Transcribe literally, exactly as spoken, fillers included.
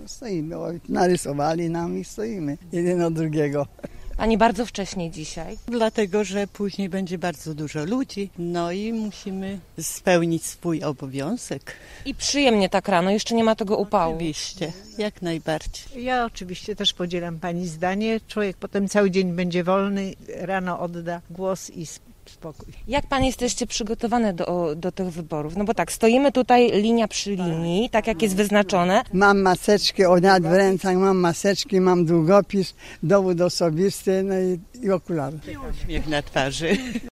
stoimy. O, narysowali nam i stoimy jeden od drugiego. Pani bardzo wcześnie dzisiaj. Dlatego, że później będzie bardzo dużo ludzi, no i musimy spełnić swój obowiązek. I przyjemnie tak rano, jeszcze nie ma tego upału. Oczywiście, jak najbardziej. Ja oczywiście też podzielam Pani zdanie. Człowiek potem cały dzień będzie wolny, rano odda głos i spokój. Jak Pani jesteście przygotowane do, do tych wyborów? No bo tak, stoimy tutaj linia przy linii, tak jak jest wyznaczone. Mam maseczki, od w rękach mam maseczki, mam długopis, dowód osobisty, no i, i okulary. Uśmiech na twarzy.